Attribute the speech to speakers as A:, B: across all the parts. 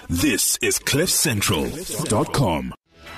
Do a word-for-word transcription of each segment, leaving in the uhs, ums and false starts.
A: This is cliff central dot com.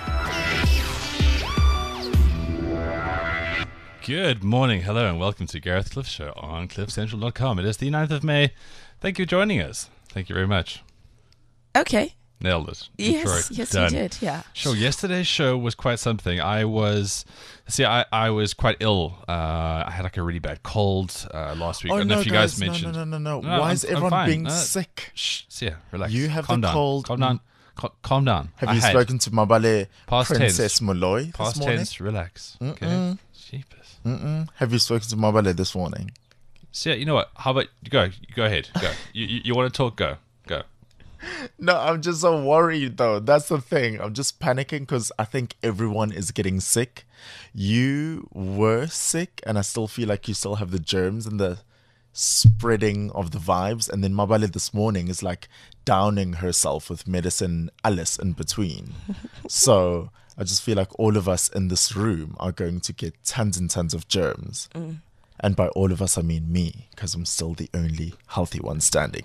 B: Good morning, hello, and welcome to Gareth Cliff Show on cliff central dot com. It is the ninth of May. Thank you for joining us. Thank you very much.
C: Okay.
B: Nailed it.
C: Yes,
B: Intro
C: yes,
B: done.
C: you did. Yeah.
B: Sure. Yesterday's show was quite something. I was, see, I, I was quite ill. Uh, I had like a really bad cold uh, last week.
D: Oh,
B: I don't know
D: no,
B: if you
D: guys,
B: guys mentioned.
D: No, no, no, no.
B: No,
D: Why
B: I'm-
D: is
B: I'm
D: everyone
B: fine.
D: being
B: No,
D: sick?
B: Shh. See, relax.
D: You have
B: calm
D: the
B: down.
D: cold.
B: Calm down. Cal- calm down.
D: Have
B: I
D: you
B: had.
D: spoken to Mabale
B: Past
D: Princess
B: tense.
D: Molloy this
B: Past
D: morning?
B: tense. Relax. Okay.
D: Mm-mm.
B: Jeepers.
D: Mm-mm. Have you spoken to Mabale this morning?
B: So yeah, you know what? How about you go? You go ahead. Go. you, you you want to talk? Go. Go.
D: No, I'm just so worried though. That's the thing. I'm just panicking because I think everyone is getting sick. You were sick, and I still feel like you still have the germs and the spreading of the vibes. And then Mabale this morning is like downing herself with medicine, Alice in between. So I just feel like all of us in this room are going to get tons and tons of germs.
C: Mm.
D: And by all of us, I mean me, because I'm still the only healthy one standing.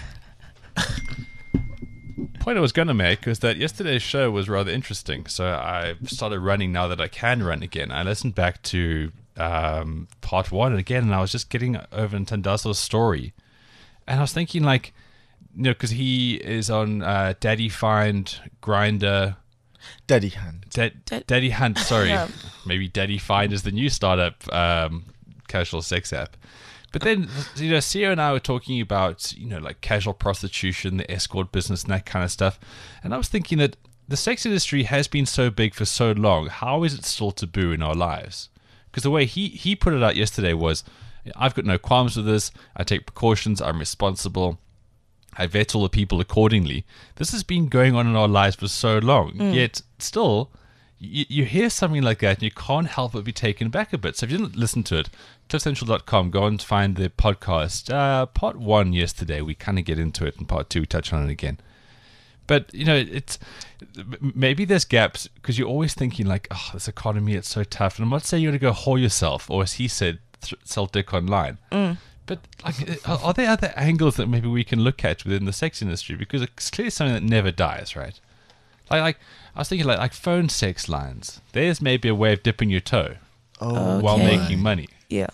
B: Point I was going to make was that yesterday's show was rather interesting. So I started running now that I can run again. I listened back to um, part one again, and I was just getting over Ntandazo's story. And I was thinking, like, you know, because he is on uh, Daddy Find, Grinder,
D: Daddy hand.
B: Da-
C: Da-
B: Daddy Hunt, sorry.
C: Yeah.
B: Maybe Daddy Find is the new startup um, casual sex app. But then, you know, Sia and I were talking about, you know, like casual prostitution, the escort business, and that kind of stuff. And I was thinking that the sex industry has been so big for so long. How is it still taboo in our lives? Because the way he, he put it out yesterday was, I've got no qualms with this. I take precautions. I'm responsible. I vet all the people accordingly. This has been going on in our lives for so long.
C: Mm.
B: Yet, still, you, you hear something like that and you can't help but be taken back a bit. So if you didn't listen to it, cliff central dot com, go and find the podcast. Uh, part one yesterday, we kind of get into it, and part two, we touch on it again. But, you know, it's maybe there's gaps because you're always thinking like, oh, this economy, it's so tough. And I'm not saying you're going to go whore yourself, or as he said, th- sell dick online.
C: Mm.
B: But like, are, are there other angles that maybe we can look at within the sex industry? Because it's clearly something that never dies, right? Like, like I was thinking, like, like phone sex lines. There's maybe a way of dipping your toe
D: Oh,
B: while
C: Okay.
B: making money.
C: Yeah.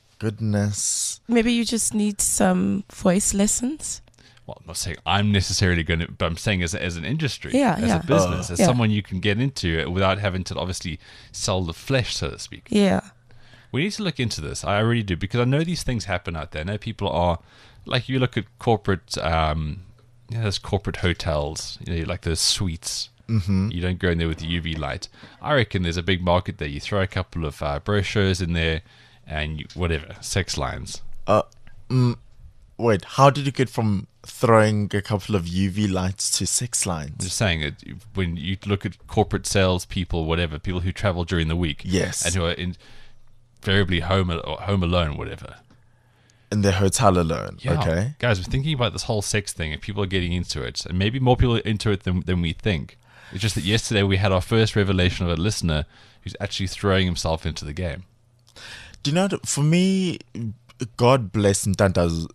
D: goodness.
C: Maybe you just need some voice lessons.
B: Well, I'm not saying I'm necessarily going to, but I'm saying as, as an industry,
C: Yeah,
B: as
C: yeah.
B: a business, as
C: Yeah.
B: someone you can get into it without having to obviously sell the flesh, so to speak.
C: Yeah.
B: We need to look into this. I really do, because I know these things happen out there. I know people are, like, you look at corporate, um, you know, there's corporate hotels, you know, like those suites.
D: Mm-hmm.
B: You don't go in there with the U V light. I reckon there's a big market there. You throw a couple of uh, brochures in there and you, whatever, sex lines.
D: Uh, mm, wait, how did you get from throwing a couple of U V lights to sex
B: I'm
D: lines?
B: just saying that when you look at corporate sales people, whatever, people who travel during the week.
D: Yes.
B: And who are invariably home, or home alone, whatever.
D: In the hotel alone,
B: Yeah.
D: okay?
B: Guys, we're thinking about this whole sex thing and people are getting into it. And maybe more people are into it than, than we think. It's just that yesterday we had our first revelation of a listener who's actually throwing himself into the game.
D: Do you know, for me, God bless Ntandazo's,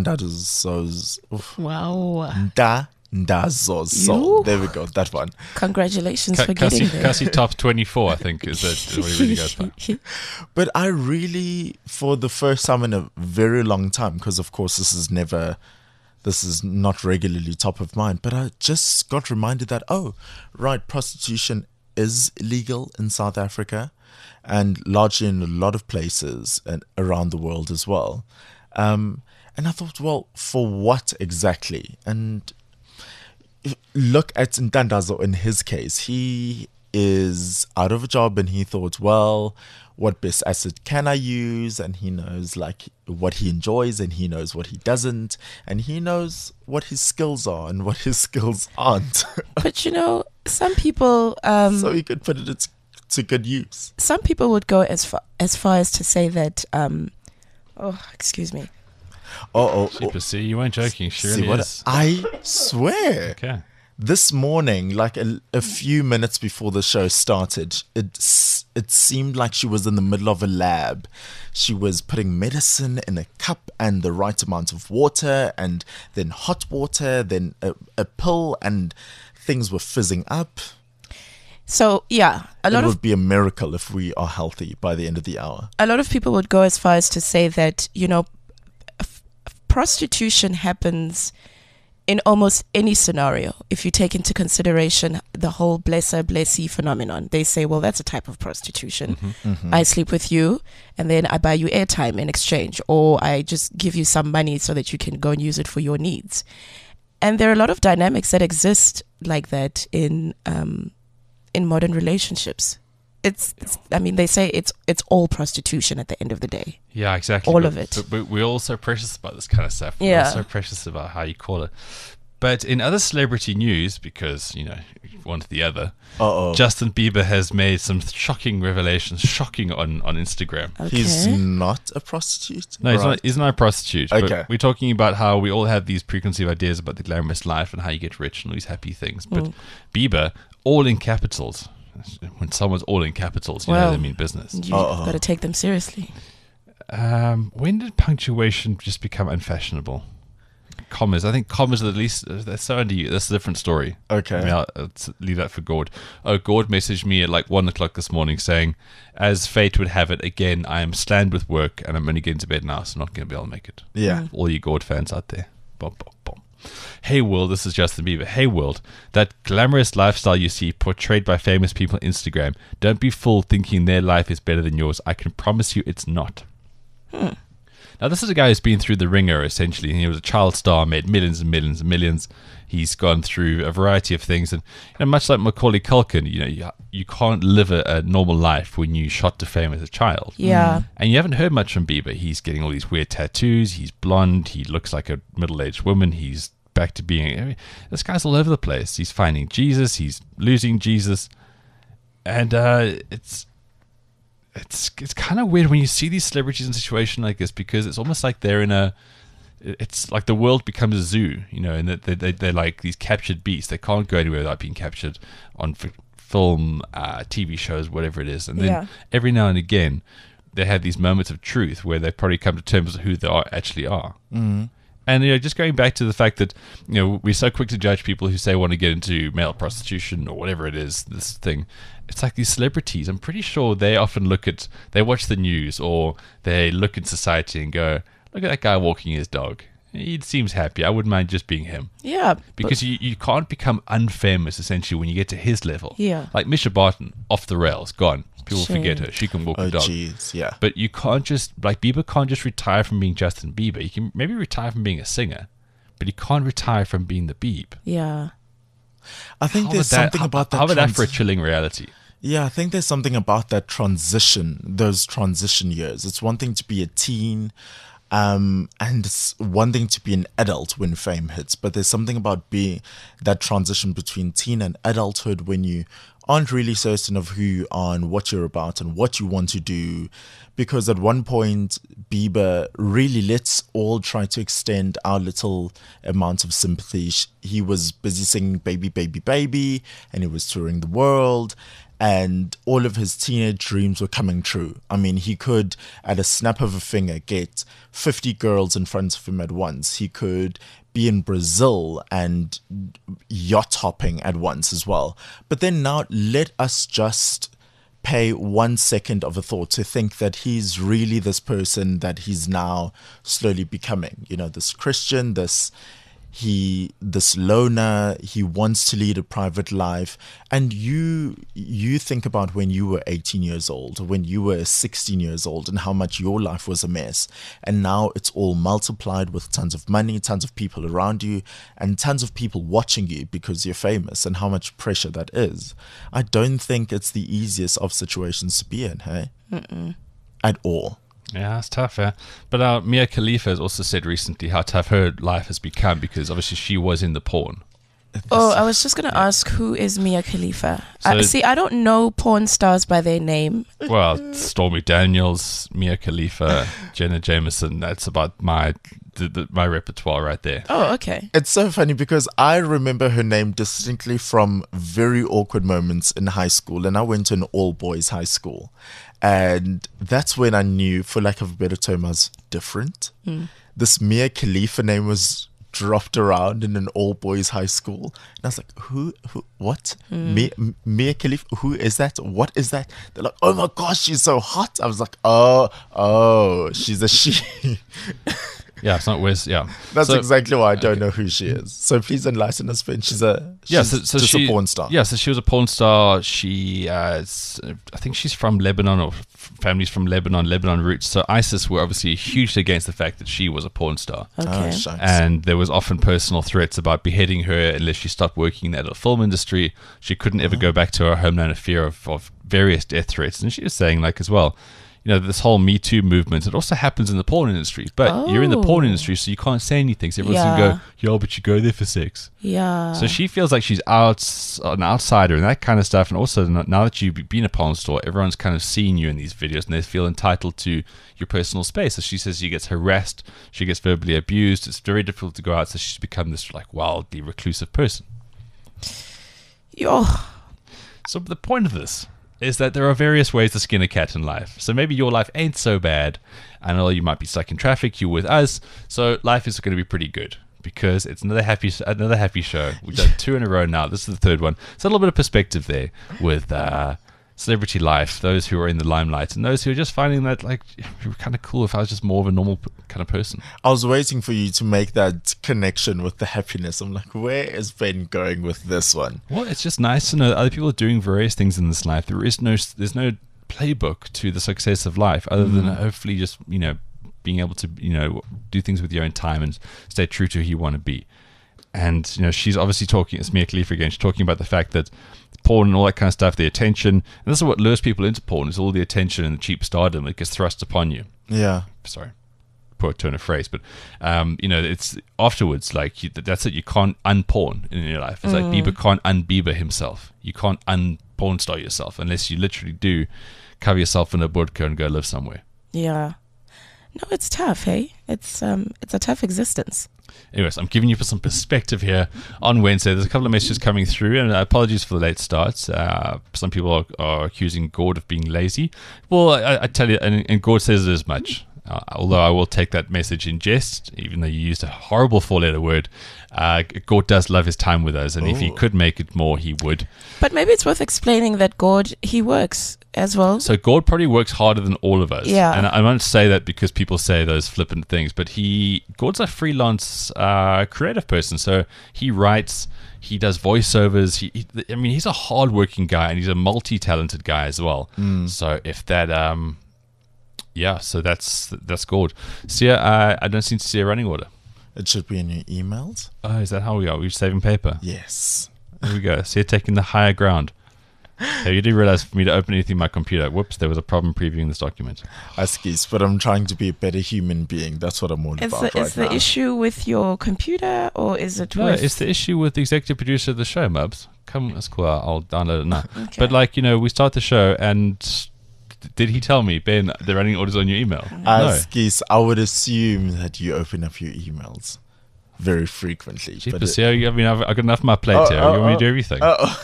D: Ntandazo's, oof,
C: Wow.
D: Ntandazo's soul.
C: You?
D: There we go, that one.
C: Congratulations
B: Ca-
C: for getting
B: Cassie,
C: there.
B: Cassie top twenty-four, I think, is that what he really goes by.
D: But I really, for the first time in a very long time, because of course this is never, this is not regularly top of mind, but I just got reminded that, oh, right, prostitution is illegal in South Africa and largely in a lot of places and around the world as well. Um, and I thought, well, for what exactly? And look at Ntandazo in his case. He is out of a job and he thought, well, what best asset can I use? And he knows like what he enjoys and he knows what he doesn't. And he knows what his skills are and what his skills aren't.
C: But you know, some people, um,
D: So he could put it to, to good use.
C: some people would go as far as far as to say that. Um, oh, excuse me.
D: Oh, oh, oh.
B: Super, see, you weren't joking. She
D: See
B: really
D: what
B: is.
D: I swear.
B: Okay.
D: This morning, like a, a few minutes before the show started, it s- it seemed like she was in the middle of a lab. She was putting medicine in a cup and the right amount of water, and then hot water, then a, a pill, and things were fizzing up.
C: So yeah, a lot
D: it
C: of
D: would be a miracle if we are healthy by the end of the hour.
C: a lot of people would go as far as to say that, you know, f- prostitution happens in almost any scenario. If you take into consideration the whole blesser blessee phenomenon, they say, well, that's a type of prostitution.
B: Mm-hmm.
D: Mm-hmm.
C: I sleep with you and then I buy you airtime in exchange, or I just give you some money so that you can go and use it for your needs. And there are a lot of dynamics that exist like that in um, in modern relationships. It's, it's, I mean, they say it's it's all prostitution at the end of the day.
B: Yeah, exactly.
C: All
B: but,
C: of it.
B: But, but we're all so precious about this kind of stuff.
C: Yeah.
B: We're all so precious about how you call it. But in other celebrity news, because, you know, one to the other,
D: Uh-oh.
B: Justin Bieber has made some shocking revelations, shocking on, on Instagram.
C: Okay.
D: He's not a prostitute?
B: No, he's
D: Right.
B: not, he's not a prostitute.
D: Okay.
B: But we're talking about how we all have these preconceived ideas about the glamorous life and how you get rich and all these happy things. But
C: Mm.
B: Bieber, all in capitals. When someone's all in capitals, you know
C: Well,
B: they mean business.
C: You've
D: Uh-oh.
C: got to take them seriously.
B: Um, when did punctuation just become unfashionable? Commas. I think commas are the least. They're so underused. That's a different story.
D: Okay.
B: I mean, I'll, let's leave that for Gord. Oh, Gord messaged me at like one o'clock this morning saying, "As fate would have it, again, I am slammed with work and I'm only getting to bed now, so I'm not going to be able to make it."
D: Yeah.
B: All you Gord fans out there. Bom, bom, bom. Hey world, this is Justin Bieber. Hey world, that glamorous lifestyle you see portrayed by famous people on Instagram, don't be fooled thinking their life is better than yours. I can promise you it's not.
C: Hmm.
B: Now, this is a guy who's been through the ringer, essentially. He was a child star, made millions and millions and millions. He's gone through a variety of things. And you know, much like Macaulay Culkin, you know, you, you can't live a, a normal life when you shot to fame as a child.
C: Yeah.
B: And you haven't heard much from Bieber. He's getting all these weird tattoos. He's blonde. He looks like a middle-aged woman. He's back to being... I mean, this guy's all over the place. He's finding Jesus. He's losing Jesus. And uh, it's... It's it's kind of weird when you see these celebrities in a situation like this, because it's almost like they're in a, it's like the world becomes a zoo, you know, and that they, they, they're like these captured beasts. They can't go anywhere without being captured on f- film, uh, T V shows, whatever it is. And then
C: Yeah.
B: every now and again, they have these moments of truth where they probably come to terms with who they are, actually are.
D: Mm-hmm.
B: And, you know, just going back to the fact that, you know, we're so quick to judge people who say want to get into male prostitution or whatever it is, this thing. It's like these celebrities, I'm pretty sure they often look at, they watch the news or they look at society and go, look at that guy walking his dog. He seems happy. I wouldn't mind just being him.
C: Yeah.
B: Because you, you can't become unfamous, essentially, when you get to his level.
C: Yeah.
B: Like Misha Barton, off the rails, gone. People
C: Shame.
B: forget her. She can walk
D: Oh,
B: a dog.
D: jeez. Yeah.
B: But you can't just, like, Bieber can't just retire from being Justin Bieber. He can maybe retire from being a singer, but he can't retire from being the Beeb.
C: Yeah.
D: I think
B: How
D: there's
B: about that-
D: something
B: how-
D: about that.
B: How about that
D: trans-
B: for a chilling reality?
D: Yeah, I think there's something about that transition, those transition years. It's one thing to be a teen, um, and it's one thing to be an adult when fame hits, but there's something about being that transition between teen and adulthood when you aren't really certain of who you are and what you're about and what you want to do. Because at one point, Bieber really let's all try to extend our little amount of sympathy. He was busy singing Baby, Baby, Baby, and he was touring the world. And all of his teenage dreams were coming true. I mean, he could, at a snap of a finger, get fifty girls in front of him at once. He could be in Brazil and yacht hopping at once as well. But then now let us just pay one second of a thought to think that he's really this person that he's now slowly becoming. You know, this Christian, this... He, this loner, he wants to lead a private life. And you, you think about when you were eighteen years old, when you were sixteen years old, and how much your life was a mess. And now it's all multiplied with tons of money, tons of people around you, and tons of people watching you because you're famous, and how much pressure that is. I don't think it's the easiest of situations to be in, hey?
C: Mm-mm.
D: At all.
B: Yeah, it's tough, yeah. But uh, Mia Khalifa has also said recently how tough her life has become because obviously she was in the porn.
C: Oh, I was just going to ask, who is Mia Khalifa?
B: So-
C: I, see, I don't know porn stars by their name.
B: Well, Stormy Daniels, Mia Khalifa, Jenna Jameson. That's about my the, the, my repertoire right there.
C: Oh, okay.
D: It's so funny because I remember her name distinctly from very awkward moments in high school, and I went to an all-boys high school. And that's when I knew, for lack of a better term, I was different.
C: Mm.
D: This Mia Khalifa name was dropped around in an all-boys high school. And I was like, who, who, what?
C: Mm.
D: Mia, Mia Khalifa, who is that? What is that? They're like, oh my gosh, she's so hot. I was like, oh, oh, she's a she.
B: Yeah, it's not Wes. Yeah,
D: That's
B: so,
D: exactly why I don't
B: okay.
D: know who she is. So please enlighten us, Ben. She's a she's
B: yeah, so, so
D: just
B: she,
D: a porn star.
B: Yeah, so she was a porn star. She, uh, is- I think she's from Lebanon, or f- families from Lebanon, Lebanon roots. So ISIS were obviously hugely against the fact that she was a porn star.
C: Okay.
D: Oh, shucks.
B: And there was often personal threats about beheading her unless she stopped working in the adult film industry. She couldn't ever go back to her homeland of fear of, of various death threats. And she was saying, like, as well, you know, this whole Me Too movement, it also happens in the porn industry. But you're in the porn
C: Oh.
B: industry, so you can't say anything. So everyone's
C: Yeah.
B: going to go, yo, but you go there for sex.
C: Yeah.
B: So she feels like she's out, an outsider and that kind of stuff. And also, now that you've been a porn star, everyone's kind of seeing you in these videos and they feel entitled to your personal space. So she says she gets harassed, she gets verbally abused. It's very difficult to go out. So she's become this like wildly reclusive person.
C: Yo.
B: So the point of this is that there are various ways to skin a cat in life. So maybe your life ain't so bad. I know you might be stuck in traffic, you're with us. So life is going to be pretty good because it's another happy another happy show. We've done two in a row now. This is the third one. So a little bit of perspective there with uh, celebrity life, those who are in the limelight and those who are just finding that like it would be kind of cool if I was just more of a normal p- kind of person.
D: I was waiting for you to make that connection with the happiness. I'm like, where is Ben going with this one?
B: Well, it's just nice to know that other people are doing various things in this life. There is no, there's no playbook to the success of life other than hopefully just, you know, being able to, you know, do things with your own time and stay true to who you want to be. And, you know, she's obviously talking, it's Mia Khalifa again, she's talking about the fact that porn and all that kind of stuff, the attention, and this is what lures people into porn, is all the attention and the cheap stardom that gets thrust upon you.
D: Yeah.
B: Sorry. Poor turn of phrase, but um, you know, it's afterwards like you, that's it. You can't unporn in your life. It's like Bieber can't un-Bieber himself. You can't un-porn star yourself unless you literally do cover yourself in a burqa and go live somewhere.
C: Yeah. No, it's tough, hey? It's um it's a tough existence.
B: Anyways, I'm giving you some perspective here on Wednesday. There's a couple of messages coming through, and apologies for the late start. Uh, some people are, are accusing Gord of being lazy. Well, I, I tell you, and, and Gord says it as much. Uh, although I will take that message in jest, even though you used a horrible four-letter word. Uh, Gord does love his time with us, and if he
D: Oh.
B: could make it more, he would.
C: But maybe it's worth explaining that Gord, he works as well.
B: So Gord probably works harder than all of us.
C: Yeah.
B: And I won't say that because people say those flippant things, but he Gord's a freelance uh, creative person. So he writes, he does voiceovers. He, he, I mean, he's a hardworking guy, and he's a multi-talented guy as well. So if that... um. Yeah, so that's that's Gord. Sia, uh, I don't seem to see a running order.
D: It should be in your emails.
B: Oh, is that how we are? We're saving paper.
D: Yes.
B: There we go. Sia taking the higher ground. Okay, you did realize for me to open anything on my computer, whoops, there was a problem previewing this document.
D: Askies, but I'm trying to be a better human being. That's what I'm all
C: Is
D: about
C: the,
D: right
C: is the
D: now.
C: issue with your computer or is it
B: No,
C: with...
B: it's the issue with the executive producer of the show, Mubs. Come, that's cool. I'll download it now.
C: Okay.
B: But like, you know, we start the show and did he tell me, Ben, the running order's on your email? No.
D: Askies, I would assume that you open up your emails very frequently. but
B: Jeepers,
D: it-
B: yeah, I mean, I've, I've got enough on my plate
D: Oh,
B: here.
D: oh,
B: you want me to
D: oh,
B: do everything?
D: oh.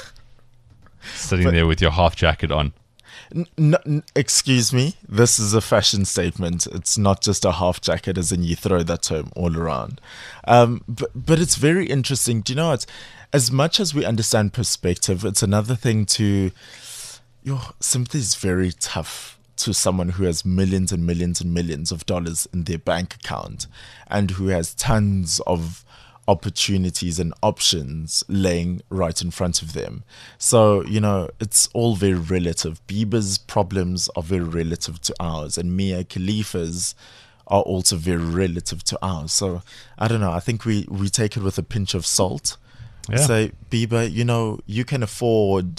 B: Sitting
D: but-
B: there with your half jacket on.
D: N- n- n- excuse me, this is a fashion statement. It's not just a half jacket, as in you throw that term all around. Um, but but it's very interesting. Do you know what? As much as we understand perspective, it's another thing to. Your sympathy is very tough to someone who has millions and millions and millions of dollars in their bank account, and who has tons of opportunities and options laying right in front of them. So, you know, it's all very relative. Bieber's problems are very relative to ours, and Mia Khalifa's are also very relative to ours. So, I don't know. I think we, we take it with a pinch of salt.
B: Yeah.
D: Say, Bieber, you know, you can afford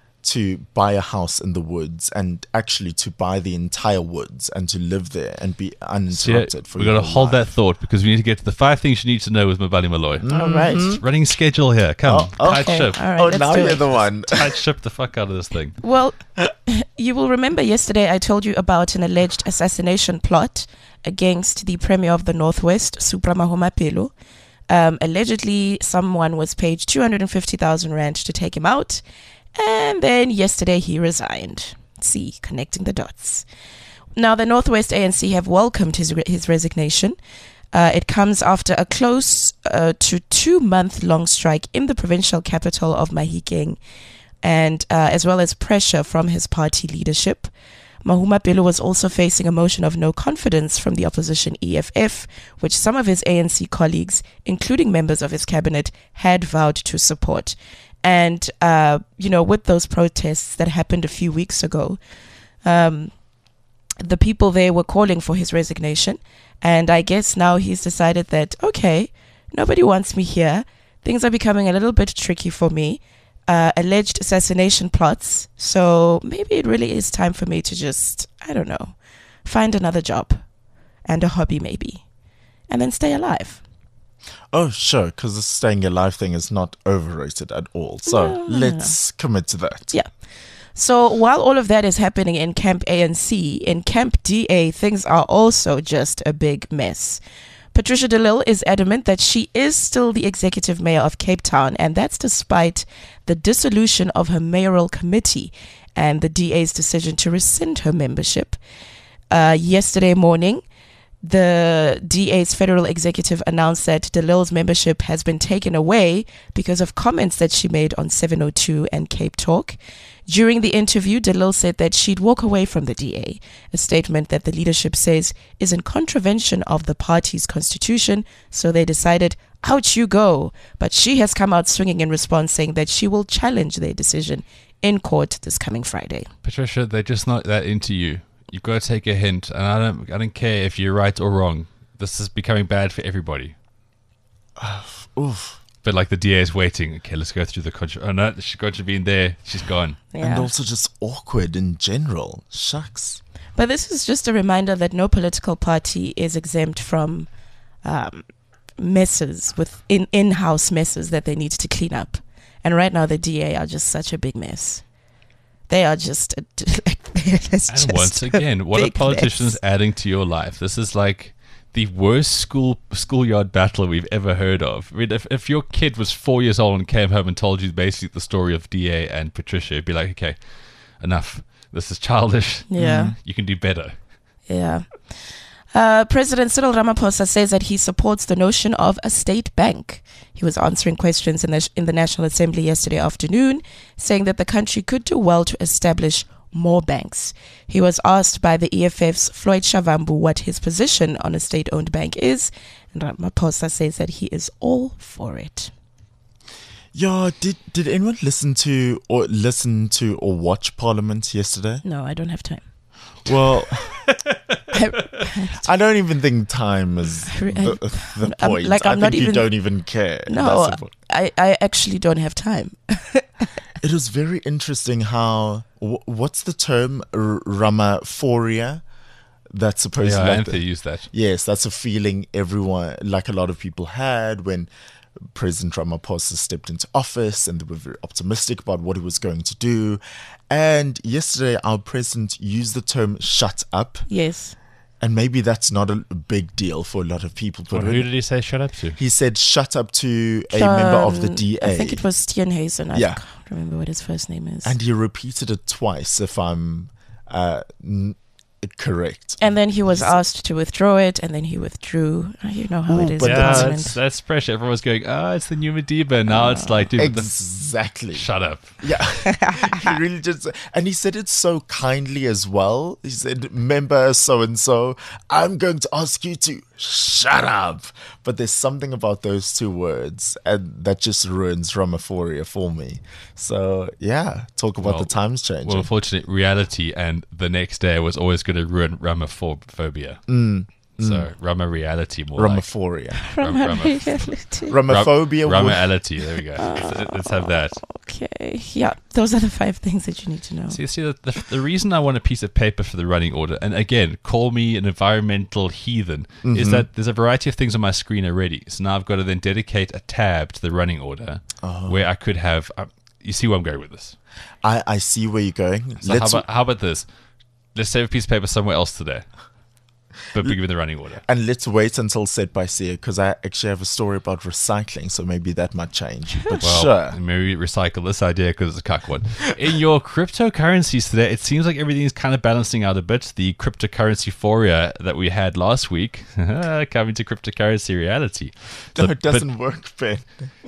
D: to buy a house in the woods and actually to buy the entire woods and to live there and be
B: So, yeah,
D: uninterrupted for
B: we've
D: your
B: got to
D: whole
B: hold that
D: life.
B: thought because we need to get to the five things you need to know with Mabali Malloy.
C: All right.
B: Running schedule here. Come.
D: Oh,
B: Tight
C: Okay,
B: ship.
C: all right,
D: Oh,
C: let's
D: now
C: do
D: you're
C: it.
D: the one.
B: Tight ship the fuck out of this thing.
C: Well, you will remember yesterday I told you about an alleged assassination plot against the Premier of the Northwest, Supra Mahumapelo. Um, allegedly, someone was paid two hundred fifty thousand rand to take him out. And then yesterday he resigned. See, connecting the dots. Now, the Northwest A N C have welcomed his re- his resignation. Uh, it comes after a close uh, to two-month-long strike in the provincial capital of Mahikeng, and uh, as well as pressure from his party leadership. Mahumapelo was also facing a motion of no confidence from the opposition E F F, which some of his A N C colleagues, including members of his cabinet, had vowed to support. And, uh, you know, with those protests that happened a few weeks ago, um, the people there were calling for his resignation. And I guess now he's decided that, okay, nobody wants me here. Things are becoming a little bit tricky for me. Uh, alleged assassination plots. So maybe it really is time for me to just, I don't know, find another job and a hobby maybe, and then stay alive.
D: Oh, sure, because the staying alive thing is not overrated at all. So
C: No, no,
D: let's commit to that.
C: Yeah. So while all of that is happening in Camp A N C, in Camp D A, things are also just a big mess. Patricia de Lille is adamant that she is still the executive mayor of Cape Town, and that's despite the dissolution of her mayoral committee and the D A's decision to rescind her membership. Uh, yesterday morning, the D A's federal executive announced that de Lille's membership has been taken away because of comments that she made on seven oh two and Cape Talk. During the interview, de Lille said that she'd walk away from the D A, a statement that the leadership says is in contravention of the party's constitution, so they decided, out you go. But she has come out swinging in response, saying that she will challenge their decision in court this coming Friday.
B: Patricia, they're just not that into you. You've got to take a hint, and I don't, I don't care if you're right or wrong. This is becoming bad for everybody.
D: Uh, oof.
B: But like the D A is waiting. Okay, let's go through the contra- Oh no, she's got to be in there. She's gone.
C: Yeah.
D: And also just awkward in general. Shucks.
C: But this is just a reminder that no political party is exempt from um, messes, with in, in-house messes that they need to clean up. And right now the D A are just such a big mess. They are just... A,
B: and
C: just
B: once again, what are politicians
C: mess.
B: adding to your life? This is like the worst school schoolyard battle we've ever heard of. I mean, if, if your kid was four years old and came home and told you basically the story of D A and Patricia, you'd be like, okay, enough. This is childish.
C: Yeah.
B: You can do better.
C: Yeah. Uh, President Cyril Ramaphosa says that he supports the notion of a state bank. He was answering questions in the, in the National Assembly yesterday afternoon, saying that the country could do well to establish more banks. He was asked by the E F F's Floyd Shavambu what his position on a state-owned bank is, and Ramaphosa says that he is all for it.
D: Yeah, did did anyone listen to or listen to or watch Parliament yesterday?
C: No, I don't have time.
D: Well,
C: I,
D: I don't even think time is the, the
C: I'm-
D: point.
C: like,
D: I
C: I'm
D: think
C: not
D: you
C: even-
D: don't even care.
C: no,
D: That's the point.
C: I, I actually don't have time.
D: It was very interesting how wh- what's the term R- Ramaphoria? That's supposed
B: Yeah,
D: to like
B: Anthony
D: the-
B: used that.
D: Yes, that's a feeling everyone, like a lot of people had when President Ramaphosa stepped into office, and they were very optimistic about what he was going to do. And yesterday, our president used the term "shut up,"
C: Yes.
D: and maybe that's not a big deal for a lot of people. But
B: Well,
D: when
B: who did he say shut up to?
D: he said "shut up" to a member of the
C: Um,
D: D A,
C: I think it was Steenhuisen. I
D: Yeah.
C: can't remember what his first name is.
D: and he repeated it twice, if I'm uh, n- correct.
C: And then he was asked to withdraw it, and then he withdrew. Uh, You know how
D: Ooh,
C: it is.
D: but
C: in
B: Yeah,
C: Parliament.
B: that's, that's pressure. Everyone's going, oh, it's the new Madiba. Now it's like, dude, the-
D: Exactly.
B: shut up.
D: Yeah, he really just, and he said it so kindly as well. He said, "Member so and so, I'm going to ask you to shut up." But there's something about those two words, and that just ruins Ramaphoria for me. So yeah, talk about
B: Well-
D: the times changing.
B: Well, unfortunately, reality and the next day was always going to ruin Ramaphobia.
D: Mm,
B: So, Rama reality more like.
D: Ramaphoria,
B: Ram- Rama-
D: Ramophobia.
B: Rama
D: would-
B: reality. There we go. Let's, let's have that.
C: Okay. Yeah, those are the five things that you need to know.
B: See, see the, the, the reason I want a piece of paper for the running order, and again, call me an environmental heathen, is that there's a variety of things on my screen already. So now I've got to then dedicate a tab to the running order where I could have. Um, you see where I'm going with this.
D: I I see where you're going.
B: So how about how about this? Let's save a piece of paper somewhere else today. but bigger than the running order.
D: And let's wait until Set by Sia, because I actually have a story about recycling, so maybe that might change. But
B: Well,
D: sure.
B: maybe recycle this idea because it's a cuck one. In your cryptocurrencies today, it seems like everything's kind of balancing out a bit. The cryptocurrency euphoria that we had last week coming to cryptocurrency reality.
D: No,
B: So
D: it doesn't work, Ben.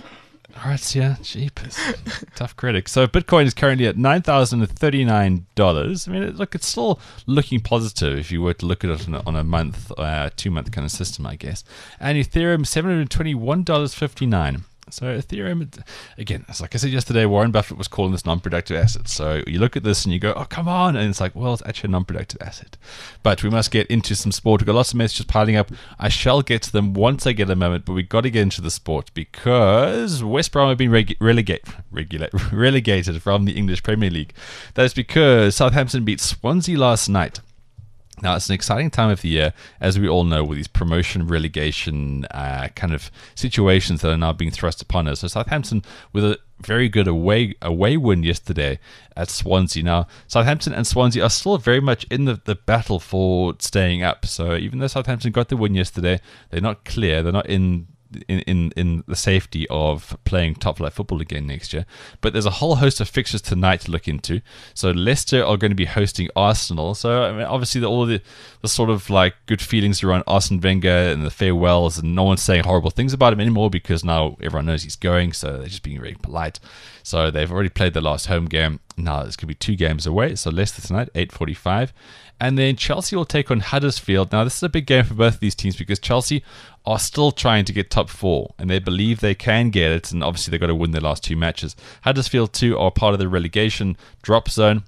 B: All right, yeah, jeepers. Tough critic. So Bitcoin is currently at nine thousand thirty-nine dollars. I mean, it, look, it's still looking positive if you were to look at it on a, on a month, uh, two-month kind of system, I guess. And Ethereum, seven hundred twenty-one dollars and fifty-nine cents. So Ethereum, again, it's like I said yesterday, Warren Buffett was calling this non-productive asset. So you look at this and you go, oh, come on. And it's like, well, it's actually a non-productive asset. But we must get into some sport. We've got lots of messages piling up. I shall get to them once I get a moment, but we've got to get into the sport because West Brom have been reg- relegate, regulate, relegated from the English Premier League. That is because Southampton beat Swansea last night. Now, it's an exciting time of the year, as we all know, with these promotion, relegation uh, kind of situations that are now being thrust upon us. So Southampton with a very good away away win yesterday at Swansea. Now, Southampton and Swansea are still very much in the, the battle for staying up. So even though Southampton got the win yesterday, they're not clear. They're not in... In, in in the safety of playing top flight football again next year. But there's a whole host of fixtures tonight to look into. So Leicester are going to be hosting Arsenal. So I mean, obviously the, all the, the sort of like good feelings around Arsene Wenger and the farewells, and no one's saying horrible things about him anymore because now everyone knows he's going, so they're just being very polite. So they've already played the last home game. Now there's going to be two games away. So Leicester tonight, eight forty-five. And then Chelsea will take on Huddersfield. Now, this is a big game for both of these teams because Chelsea are still trying to get top four, and they believe they can get it, and obviously they've got to win their last two matches. Huddersfield, too, are part of the relegation drop zone.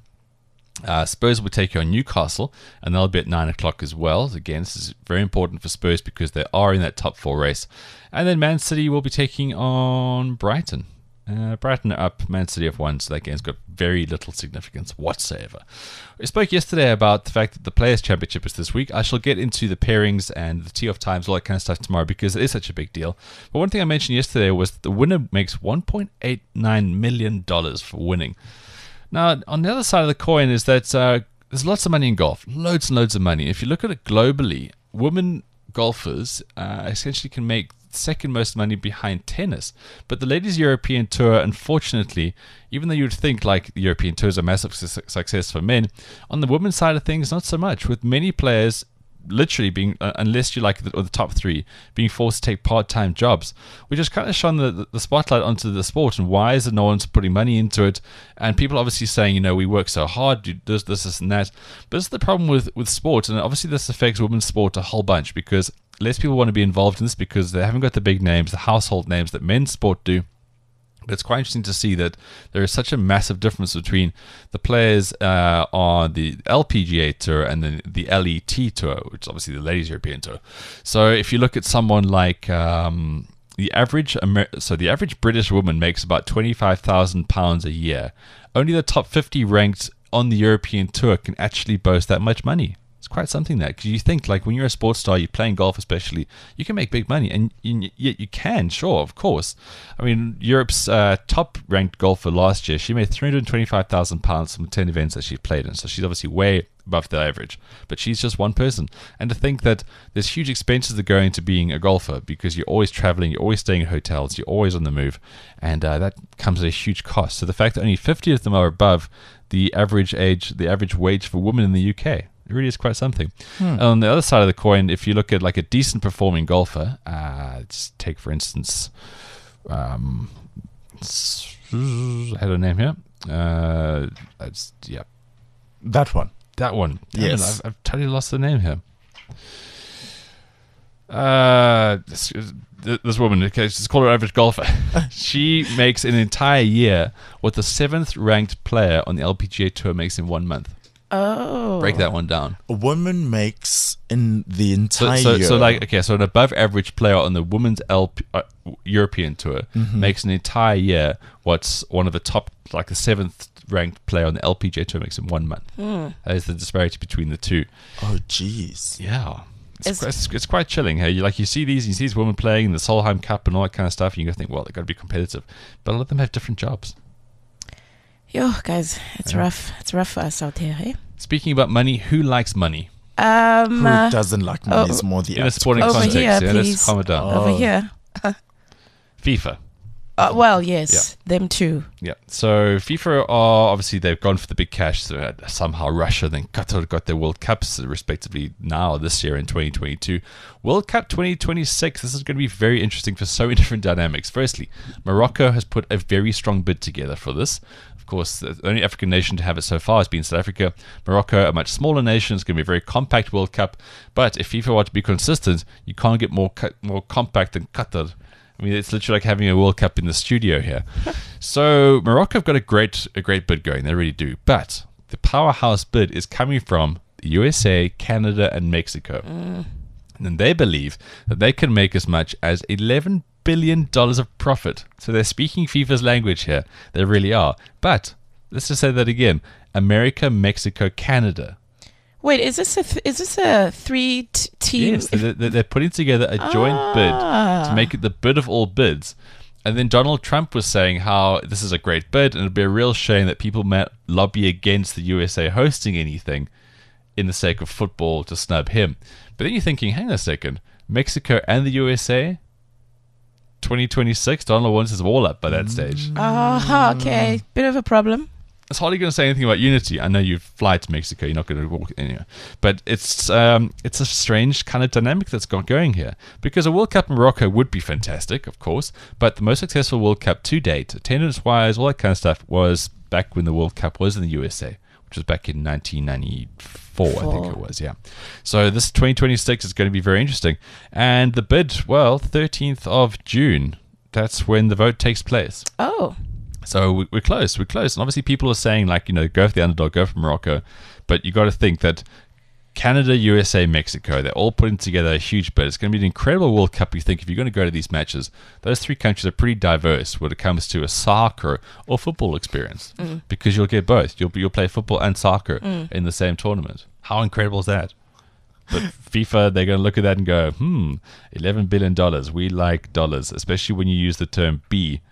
B: Uh, Spurs will take on Newcastle, and they'll be at nine o'clock as well. Again, this is very important for Spurs because they are in that top four race. And then Man City will be taking on Brighton. Uh, Brighton are up, Man City have won, so that game's got very little significance whatsoever. We spoke yesterday about the fact that the Players' Championship is this week. I shall get into the pairings and the tee-off times, all that kind of stuff tomorrow because it is such a big deal. But one thing I mentioned yesterday was the winner makes one point eight nine million dollars for winning. Now, on the other side of the coin is that uh, there's lots of money in golf, loads and loads of money. If you look at it globally, women golfers uh, essentially can make second most money behind tennis. But the Ladies European Tour, unfortunately, even though you'd think like the European Tour is a massive su- success for men, on the women's side of things, not so much, with many players literally being, uh, unless you like the, or the top three, being forced to take part-time jobs, which has kind of shone the, the spotlight onto the sport. And why is it no one's putting money into it? And people obviously saying, you know, we work so hard, do this, this, this, and that. But this is the problem with, with sport, and obviously this affects women's sport a whole bunch because less people want to be involved in this because they haven't got the big names, the household names that men's sport do. But it's quite interesting to see that there is such a massive difference between the players uh, on the L P G A Tour and the, the L E T Tour, which is obviously the Ladies European Tour. So if you look at someone like um, the average, Amer- so the average British woman makes about twenty-five thousand pounds a year. Only the top fifty ranked on the European Tour can actually boast that much money. It's quite something there, because you think like when you're a sports star, you're playing golf especially, you can make big money, and yet you can, sure, of course. I mean, Europe's uh, top ranked golfer last year, she made three hundred twenty-five thousand pounds from ten events that she played in, so she's obviously way above the average, but she's just one person. And to think that there's huge expenses that go into being a golfer, because you're always traveling, you're always staying in hotels, you're always on the move, and uh, that comes at a huge cost. So the fact that only fifty of them are above the average age, the average wage for women in the U K, it really is quite something. Hmm. And on the other side of the coin, if you look at like a decent performing golfer, uh, let's take for instance, um, I had a name here. Uh, it's, yeah,
D: that one.
B: That one. Damn
D: yes,
B: it, I've, I've totally lost the name here. Uh, this, this woman, okay, let's call her average golfer. She makes an entire year what the seventh ranked player on the L P G A Tour makes in one month.
C: Oh.
B: Break that one down.
D: A woman makes in the entire
B: so, so,
D: year.
B: So, like, okay, so an above average player on the women's L P, uh, European Tour mm-hmm. makes an entire year what's one of the top, like the seventh ranked player on the L P G A Tour makes in one month. Mm. That is the disparity between the two.
D: Oh, jeez.
B: Yeah. It's, it's, it's quite chilling. Hey, you like you see these, you see these women playing in the Solheim Cup and all that kind of stuff, and you go think, well, they've got to be competitive, but a lot of them have different jobs.
C: Yo, guys, it's yeah. rough. It's rough for us out here, hey?
B: Speaking about money, who likes money?
C: Um,
D: Who
C: uh,
D: doesn't like money is more the
B: In a
D: apt
B: sporting
C: Over
B: context,
C: here,
B: yeah,
C: please.
B: let's calm it down.
D: Oh.
C: over here.
B: FIFA.
C: Uh, well, yes, them too.
B: Yeah. So FIFA are obviously they've gone for the big cash. So uh, somehow Russia, then Qatar got their World Cups respectively now this year in twenty twenty-two. World Cup twenty twenty-six. This is going to be very interesting for so many different dynamics. Firstly, Morocco has put a very strong bid together for this. Of course, the only African nation to have it so far has been South Africa. Morocco, a much smaller nation, is going to be a very compact World Cup. But if FIFA want to be consistent, you can't get more co- more compact than Qatar. I mean, it's literally like having a World Cup in the studio here. So Morocco have got a great a great bid going. They really do. But the powerhouse bid is coming from the U S A, Canada, and Mexico. Mm. And they believe that they can make as much as eleven billion dollars of profit. So they're speaking FIFA's language here. They really are. But let's just say that again. America, Mexico, Canada.
C: Wait, is this a th- is this a three t- team?
B: Yes, they're, they're putting together a joint
C: Ah.
B: bid to make it the bid of all bids. And then Donald Trump was saying how this is a great bid and it'd be a real shame that people might lobby against the U S A hosting anything in the sake of football to snub him. But then you're thinking, hang on a second, Mexico and the U S A? twenty twenty-six, Donald wants us all up by that stage.
C: Ah, okay, bit of a problem.
B: It's hardly going to say anything about unity. I know you fly to Mexico. You're not going to walk anywhere. But it's um, it's a strange kind of dynamic that's got going here. Because a World Cup in Morocco would be fantastic, of course. But the most successful World Cup to date, attendance-wise, all that kind of stuff, was back when the World Cup was in the U S A, which was back in nineteen ninety-four, I think it was, yeah. So this twenty twenty-six is going to be very interesting. And the bid, well, thirteenth of June, that's when the vote takes place.
C: Oh.
B: So we- we're close, we're close. And obviously people are saying, like, you know, go for the underdog, go for Morocco. But you got to think that Canada, U S A, Mexico, they're all putting together a huge bid. It's going to be an incredible World Cup. You think if you're going to go to these matches, those three countries are pretty diverse when it comes to a soccer or football experience.
C: Mm.
B: Because you'll get both. You'll, you'll play football and soccer
C: Mm.
B: in the same tournament. How incredible is that? But FIFA, they're going to look at that and go, hmm, eleven billion dollars. We like dollars, especially when you use the term B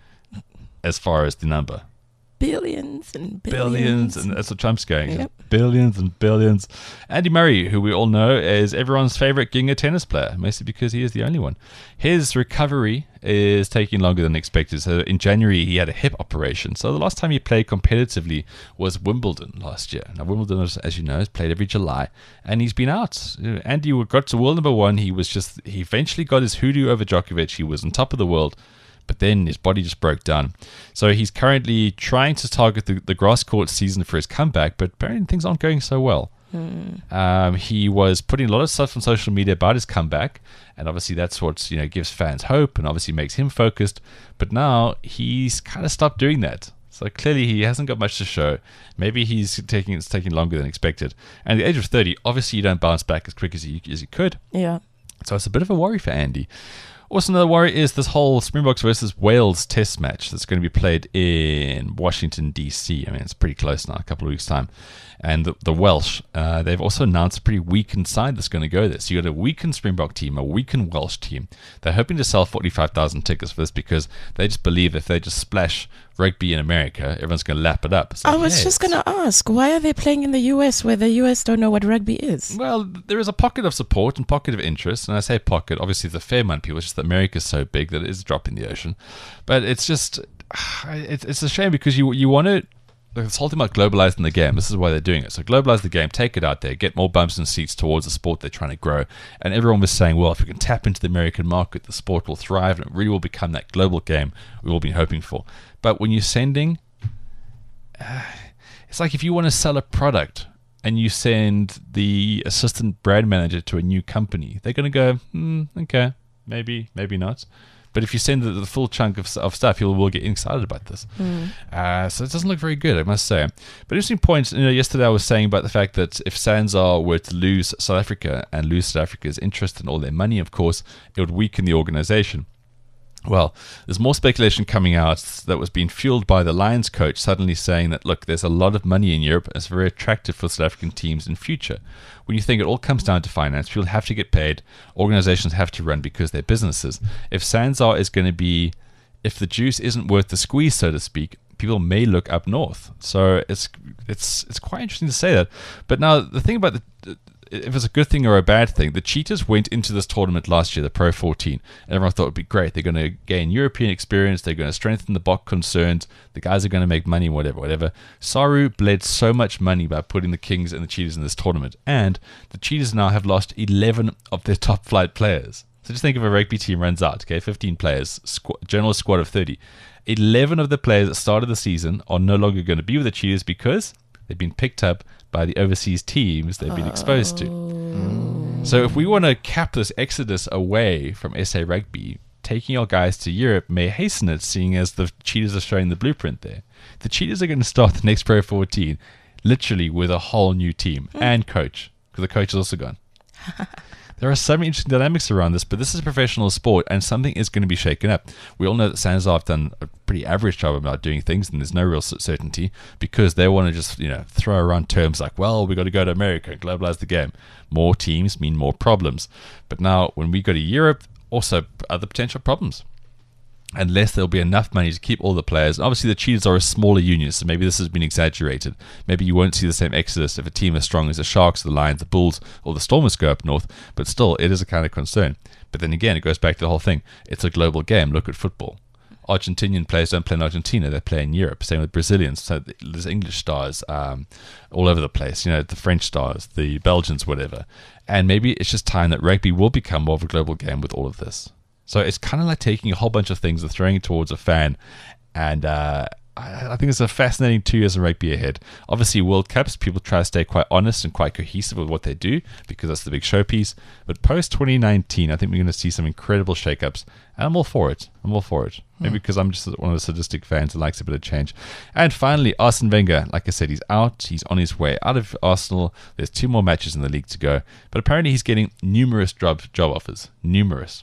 B: as far as the number.
C: Billions and
B: Billions,
C: billions.
B: and that's what Trump's going.
C: Yep.
B: Billions and billions. Andy Murray, who we all know is everyone's favorite Ginga tennis player, mostly because he is the only one. His recovery is taking longer than expected. So in January, he had a hip operation. So the last time he played competitively was Wimbledon last year. Now, Wimbledon, as you know, is played every July, and he's been out. Andy got to world number one. He was just, he eventually got his hoodoo over Djokovic. He was on top of the world. But then his body just broke down. So he's currently trying to target the, the grass court season for his comeback, but apparently things aren't going so well. Mm. Um, he was putting a lot of stuff on social media about his comeback, and obviously that's what, you know, gives fans hope and obviously makes him focused. But now he's kind of stopped doing that. So clearly he hasn't got much to show. Maybe he's taking it's taking longer than expected. And at the age of thirty, obviously you don't bounce back as quick as you, as you could.
C: Yeah.
B: So it's a bit of a worry for Andy. Also, another worry is this whole Springboks versus Wales test match that's going to be played in Washington, D C. I mean, it's pretty close now, a couple of weeks' time. And the, the Welsh, uh, they've also announced a pretty weakened side that's going to go there. So you got a weakened Springbok team, a weakened Welsh team. They're hoping to sell forty-five thousand tickets for this because they just believe if they just splash rugby in America, everyone's going to lap it up. So,
C: I was
B: yeah,
C: just going to ask, why are they playing in the U S where the U S don't know what rugby is?
B: Well, there is a pocket of support and pocket of interest. And I say pocket, obviously it's a fair amount of people. It's just that America's so big that it is a drop in the ocean. But it's just, it's, it's a shame because you you want to, it's whole thing about globalizing the game. This is why they're doing it. So globalize the game, take it out there, get more bumps and seats towards the sport they're trying to grow. And everyone was saying, well, if we can tap into the American market, the sport will thrive and it really will become that global game we've all been hoping for. But when you're sending, uh, it's like if you want to sell a product and you send the assistant brand manager to a new company, they're going to go, hmm, okay, maybe, maybe not. But if you send the, the full chunk of, of stuff, people will get excited about this. Mm. Uh, so it doesn't look very good, I must say. But interesting point, you know, yesterday I was saying about the fact that if SANZAAR were to lose South Africa and lose South Africa's interest and all their money, of course, it would weaken the organization. Well, there's more speculation coming out that was being fueled by the Lions coach suddenly saying that, look, there's a lot of money in Europe. It's very attractive for South African teams in future. When you think it all comes down to finance, people have to get paid. Organizations have to run because they're businesses. If SANZAAR is going to be, if the juice isn't worth the squeeze, so to speak, people may look up north. So it's it's it's quite interesting to say that. But now the thing about the if it's a good thing or a bad thing, the Cheetahs went into this tournament last year, the Pro fourteen, and everyone thought it would be great. They're going to gain European experience. They're going to strengthen the B O C concerns. The guys are going to make money, whatever, whatever. Saru bled so much money by putting the Kings and the Cheetahs in this tournament, and the Cheetahs now have lost eleven of their top flight players. So just think if a rugby team runs out, okay, fifteen players, squ- general squad of thirty. eleven of the players that started the season are no longer going to be with the Cheetahs because they've been picked up by the overseas teams they've been exposed to. Mm. So if we want to cap this exodus away from S A Rugby, taking our guys to Europe may hasten it, seeing as the Cheetahs are showing the blueprint there. The Cheetahs are going to start the next Pro fourteen literally with a whole new team mm. and coach, because the coach is also gone. There are so many interesting dynamics around this, but this is a professional sport, and something is going to be shaken up. We all know that Sanzar have done a pretty average job about doing things, and there's no real certainty because they want to just, you know, throw around terms like, well, we got to go to America and globalize the game. More teams mean more problems. But now, when we go to Europe, also other potential problems. Unless there'll be enough money to keep all the players. Obviously, the Cheetahs are a smaller union, so maybe this has been exaggerated. Maybe you won't see the same exodus if a team as strong as the Sharks, the Lions, the Bulls, or the Stormers go up north, but still, it is a kind of concern. But then again, it goes back to the whole thing. It's a global game. Look at football. Argentinian players don't play in Argentina, they play in Europe. Same with Brazilians. So there's English stars um, all over the place. You know, the French stars, the Belgians, whatever. And maybe it's just time that rugby will become more of a global game with all of this. So it's kind of like taking a whole bunch of things and throwing it towards a fan. And uh, I, I think it's a fascinating two years of rugby ahead. Obviously, World Cups, people try to stay quite honest and quite cohesive with what they do because that's the big showpiece. But post twenty nineteen, I think we're going to see some incredible shakeups. And I'm all for it. I'm all for it. Maybe because I'm just one of the sadistic fans that likes a bit of change. And finally, Arsene Wenger. Like I said, he's out. He's on his way out of Arsenal. There's two more matches in the league to go. But apparently he's getting numerous job, job offers. Numerous.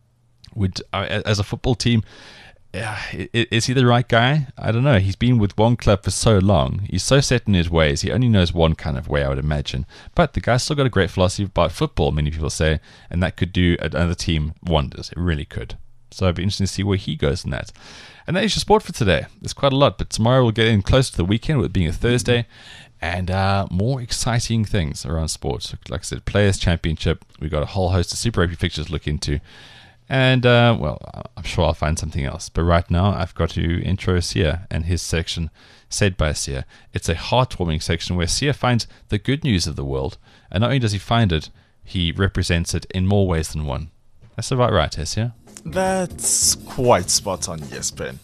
B: Would uh, as a football team, uh, is he the right guy? I don't know. He's been with one club for so long. He's so set in his ways. He only knows one kind of way, I would imagine. But the guy's still got a great philosophy about football, many people say, and that could do another team wonders. It really could. So it'd be interesting to see where he goes in that. And that is your sport for today. There's quite a lot, but tomorrow we'll get in close to the weekend with it being a Thursday. And uh, more exciting things around sports. Like I said, Players' Championship. We've got a whole host of Super Rugby fixtures to look into. And, uh, well, I'm sure I'll find something else. But right now, I've got to intro Sia and his section, Said by Sia. It's a heartwarming section where Sia finds the good news of the world. And not only does he find it, he represents it in more ways than one. That's about right, eh, Sia?
D: That's quite spot on, yes, Ben.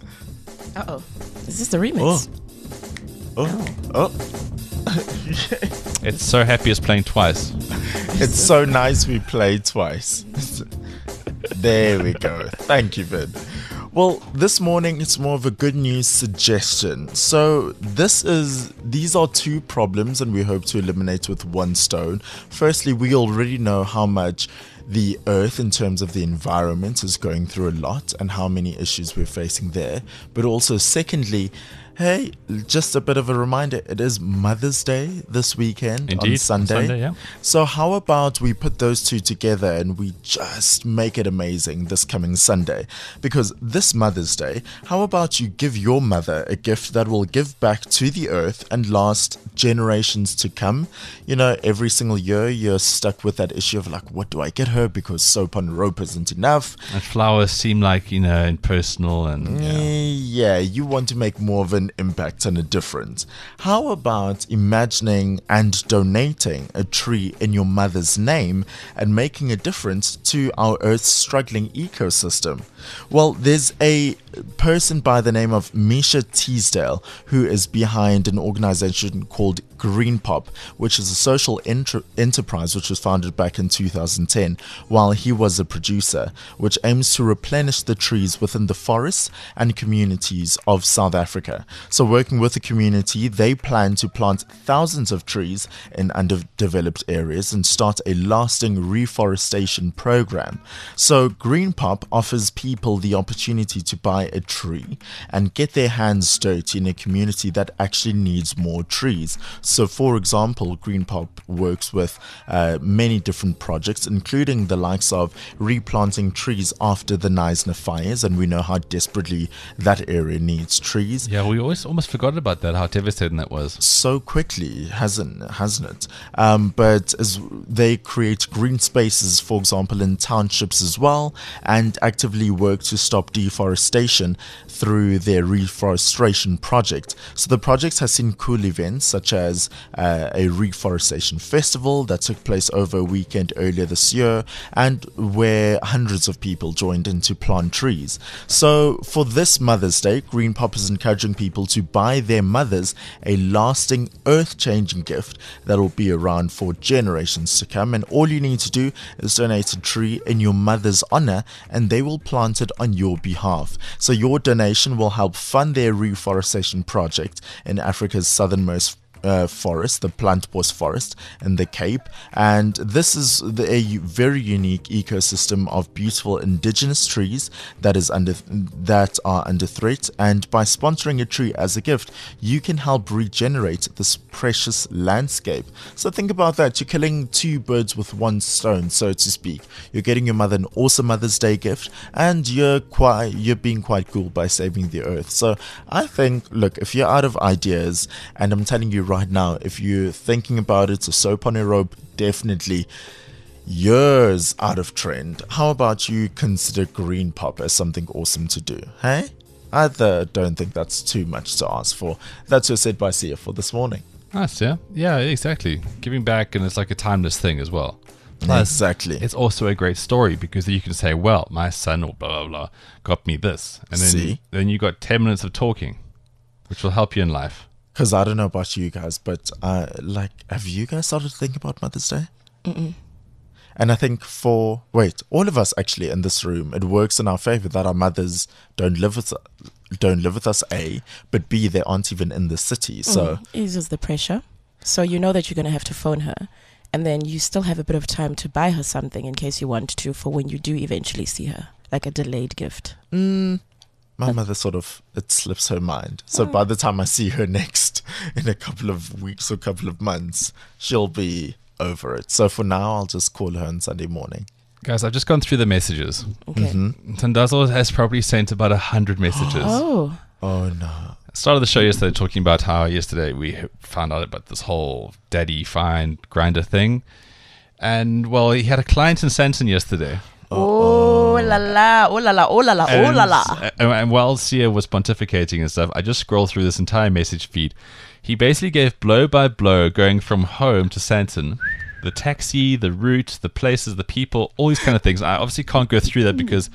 C: Uh-oh. Is this the remix?
D: Oh. Oh. oh.
B: It's so happy it's playing twice.
D: It's so nice we played twice. There we go. Thank you, Ben. Well, this morning it's more of a good news suggestion. So this is these are two problems and we hope to eliminate with one stone. Firstly, we already know how much the earth in terms of the environment is going through a lot and how many issues we're facing there. But also secondly, hey, just a bit of a reminder, it is Mother's Day this weekend.
B: Indeed,
D: on Sunday.
B: Sunday, yeah.
D: So how about we put those two together and we just make it amazing this coming Sunday? Because this Mother's Day, how about you give your mother a gift that will give back to the earth and last generations to come? You know, every single year you're stuck with that issue of like, what do I get her? Because soap on rope isn't enough.
B: And flowers seem like, you know, impersonal and... Yeah,
D: yeah you want to make more of an impact and a difference. How about imagining and donating a tree in your mother's name and making a difference to our Earth's struggling ecosystem? Well, there's a person by the name of Misha Teasdale who is behind an organization called Green Pop, which is a social enter- enterprise which was founded back in two thousand ten while he was a producer, which aims to replenish the trees within the forests and communities of South Africa. So working with the community, they plan to plant thousands of trees in underdeveloped areas and start a lasting reforestation program. So Green Pop offers people the opportunity to buy a tree and get their hands dirty in a community that actually needs more trees. So for example, Green Pop works with uh, many different projects, including the likes of replanting trees after the Knysna fires, and we know how desperately that area needs trees.
B: Yeah, we always almost forgot about that, how devastating that was.
D: So quickly, hasn't hasn't it? Um, but as they create green spaces, for example, in townships as well, and actively work to stop deforestation through their reforestation project. So the project has seen cool events such as uh, a reforestation festival that took place over a weekend earlier this year, and where hundreds of people joined in to plant trees. So for this Mother's Day, Green Pop is encouraging people to buy their mothers a lasting, earth-changing gift that will be around for generations to come. And all you need to do is donate a tree in your mother's honor, and they will plant it on your behalf. So your donation will help fund their reforestation project in Africa's southernmost Uh, forest, the Plantbos forest in the Cape, and this is the, a very unique ecosystem of beautiful indigenous trees that is under that are under threat. And by sponsoring a tree as a gift, you can help regenerate this precious landscape. So think about that: you're killing two birds with one stone, so to speak. You're getting your mother an awesome Mother's Day gift, and you're quite you're being quite cool by saving the earth. So I think, look, if you're out of ideas, and I'm telling you right now, if you're thinking about it, a soap on a rope, definitely years out of trend. How about you consider Green Pop as something awesome to do, hey? I th- don't think that's too much to ask for. That's your said by Sia for this morning.
B: Nice, yeah. Yeah, exactly. Giving back, and it's like a timeless thing as well. Plus,
D: exactly.
B: It's also a great story because you can say, well, my son or blah, blah, blah got me this. And then,
D: See?
B: then you got ten minutes of talking, which will help you in life.
D: Because I don't know about you guys, but uh, like, have you guys started to think about Mother's Day?
C: Mm-mm.
D: And I think for, wait, all of us actually in this room, it works in our favor that our mothers don't live with don't live with us, A, but B, they aren't even in the city. So
C: Mm, eases the pressure. So you know that you're going to have to phone her, and then you still have a bit of time to buy her something in case you want to for when you do eventually see her, like a delayed gift.
D: Mm, my mother sort of, it slips her mind. So by the time I see her next in a couple of weeks or couple of months, she'll be over it. So for now, I'll just call her on Sunday morning.
B: Guys, I've just gone through the messages.
C: Okay.
D: Mm-hmm.
B: Tandazo has probably sent about a hundred messages.
C: Oh.
D: Oh no.
B: Started the show yesterday talking about how yesterday we found out about this whole daddy find grinder thing. And, well, he had a client in Santon yesterday.
C: Oh la la, oh la la, oh la la, oh la la.
B: And, and while Sia was pontificating and stuff, I just scrolled through this entire message feed. He basically gave blow by blow going from home to Santon. The taxi, the route, the places, the people, all these kind of things. I obviously can't go through that because,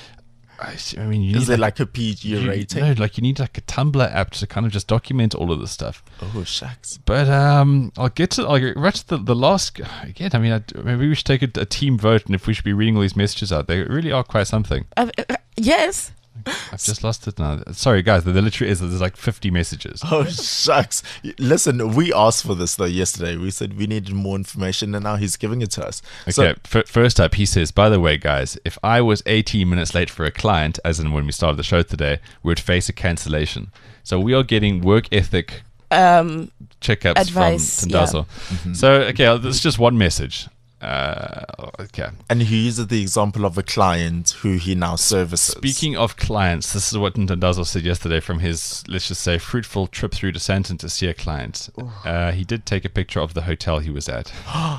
B: I, I mean, you
D: Is
B: need
D: there
B: like,
D: like a P G
B: you,
D: rating?
B: No, like you need like a Tumblr app to kind of just document all of this stuff.
D: Oh, shucks.
B: But um, I'll get to I'll get right to the, the last again. I mean, I, maybe we should take a, a team vote, and if we should be reading all these messages out, they really are quite something.
C: Uh, uh, yes.
B: I've just lost it now. Sorry, guys. The, the literally is there's like fifty messages.
D: Oh, shucks. Listen, we asked for this, though, yesterday. We said we needed more information, and now he's giving it to us.
B: Okay,
D: So,
B: f- first up, he says, by the way, guys, if I was eighteen minutes late for a client, as in when we started the show today, we would face a cancellation. So we are getting work ethic
C: Um,
B: checkups
C: Advice,
B: from Tandazo.
D: Mm-hmm.
B: So, okay, this is just one message. Uh, okay.
D: and he uses the example of a client who he now services.
B: Speaking of clients, this is what Ntandazo said yesterday from his, let's just say, fruitful trip through to Santon to see a client. Uh, he did take a picture of the hotel he was at.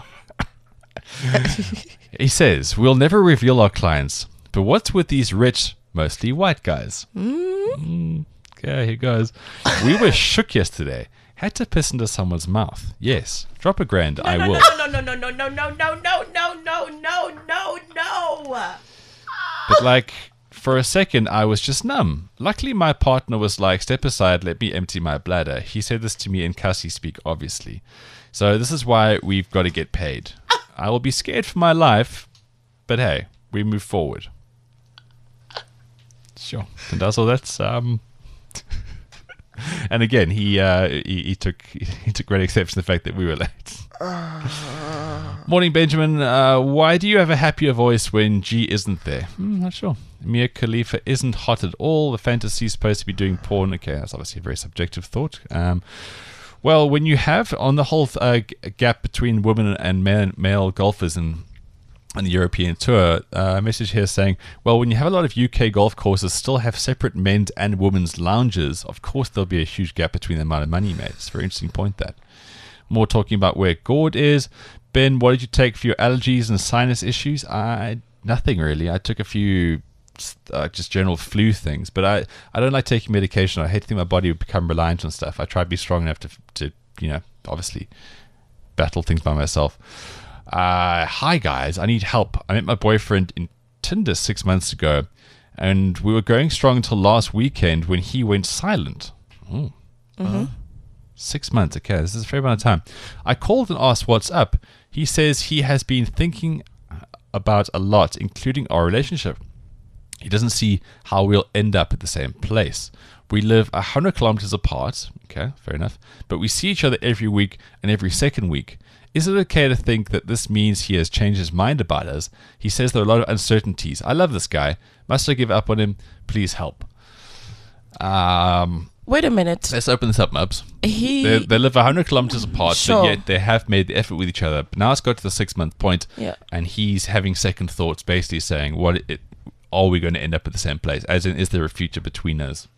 B: He says, we'll never reveal our clients, but what's with these rich, mostly white guys? Mm. Okay, here goes. We were shook yesterday. Had to piss into someone's mouth. Yes. Drop a grand, I will.
C: no, no, no, no, no, no, no, no, no, no, no, no, no.
B: But like, for a second, I was just numb. Luckily, my partner was like, step aside, let me empty my bladder. He said this to me in Kasi speak, obviously. So this is why we've got to get paid. I will be scared for my life, but hey, we move forward. Sure. And that's all that's... um. And again, he, uh, he he took he took great exception to the fact that we were late. Morning, Benjamin. Uh, why do you have a happier voice when G isn't there? Hmm, not sure. Mia Khalifa isn't hot at all. The fantasy's supposed to be doing porn. Okay, that's obviously a very subjective thought. Um, well, when you have on the whole uh, g- gap between women and man, male golfers in on the European tour. Uh, a message here saying, well, when you have a lot of U K golf courses still have separate men's and women's lounges, of course there'll be a huge gap between the amount of money made. It's a very interesting point, that. More talking about where Gord is. Ben, what did you take for your allergies and sinus issues? I Nothing really. I took a few uh, just general flu things, but I, I don't like taking medication. I hate to think my body would become reliant on stuff. I try to be strong enough to, to you know, obviously battle things by myself. Uh, hi guys, I need help. I met my boyfriend in Tinder six months ago, and we were going strong until last weekend when he went silent. Oh.
C: Mm-hmm.
B: Uh, six months, okay, this is a fair amount of time. I called and asked what's up. He says he has been thinking about a lot, including our relationship. He doesn't see how we'll end up at the same place. We live one hundred kilometers apart, okay, fair enough, but we see each other every week and every second week. Is it okay to think that this means he has changed his mind about us? He says there are a lot of uncertainties. I love this guy. Must I give up on him? Please help. Um,
C: Wait a minute.
B: Let's open this up, Mubs.
C: He
B: They, they live one hundred kilometers apart,
C: Sure.
B: but yet they have made the effort with each other. But now it's got to the six-month point,
C: Yeah.
B: and he's having second thoughts, basically saying, "What it, are we going to end up at the same place? As in, is there a future between us?"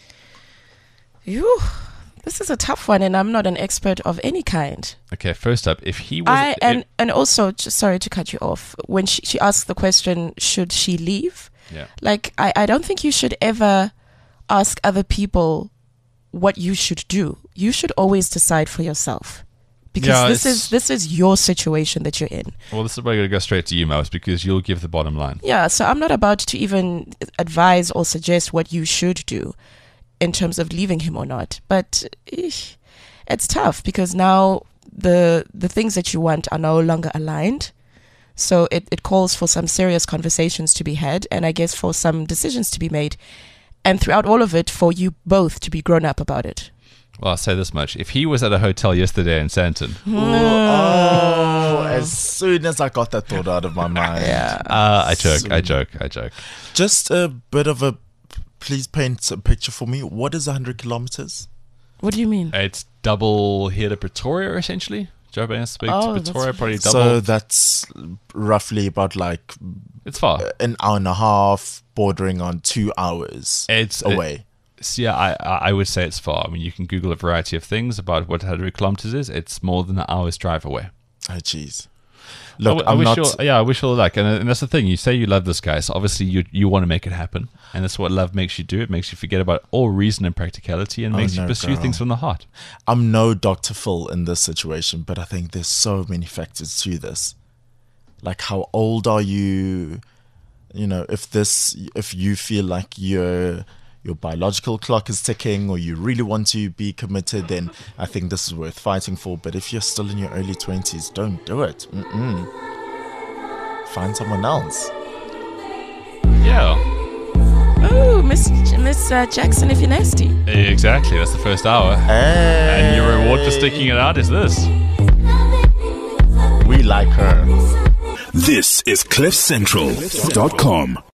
C: Phew. This is a tough one, and I'm not an expert of any kind.
B: Okay, first up, if he was...
C: I and
B: it-
C: and also, just, sorry to cut you off. When she, she asked the question, should she leave?
B: yeah.
C: Like, I, I don't think you should ever ask other people what you should do. You should always decide for yourself, because
B: Yeah,
C: this
B: it's-
C: is this is your situation that you're in.
B: Well, this is why I'm going to go straight to you, Mouse, because you'll give the bottom line.
C: Yeah, so I'm not about to even advise or suggest what you should do in terms of leaving him or not. But eesh, it's tough, because now the the things that you want are no longer aligned. So it, it calls for some serious conversations to be had, and I guess for some decisions to be made. And throughout all of it, for you both to be grown up about it.
B: Well, I'll say this much. If he was at a hotel yesterday in Santon,
D: Oh, as soon as I got that thought out of my mind.
C: Yeah.
B: uh, I joke, I joke, I joke.
D: Just a bit of a, please paint a picture for me. What is one hundred kilometers?
C: What do you mean?
B: It's double here to Pretoria, essentially. Joburg
C: Oh,
B: to
C: that's
B: Pretoria, probably double.
D: So that's roughly about like
B: It's far.
D: an hour and a half, bordering on two hours
B: It's
D: away.
B: So yeah, I I would say it's far. I mean, you can Google a variety of things about what one hundred kilometers is. It's more than an hour's drive away.
D: Oh, jeez.
B: I
D: Look,
B: w- I
D: I'm
B: wish
D: not.
B: you, yeah, I wish you all luck. And, and that's the thing. You say you love this guy, so obviously you you want to make it happen, and that's what love makes you do. It makes you forget about all reason and practicality, and
D: Oh,
B: makes you
D: no,
B: pursue
D: girl.
B: things from the heart.
D: I'm no Doctor Phil in this situation, but I think there's so many factors to this. Like, how old are you? You know, if this, if you feel like your your biological clock is ticking, or you really want to be committed, then I think this is worth fighting for. But if you're still in your early twenties, don't do it. Mm-mm. Find someone else.
B: Yeah,
C: Oh, Miss Miss uh, Jackson, if you're nasty.
B: exactly. That's the first hour, and your reward for sticking it out is this.
D: We like her.
A: This is cliff central dot com.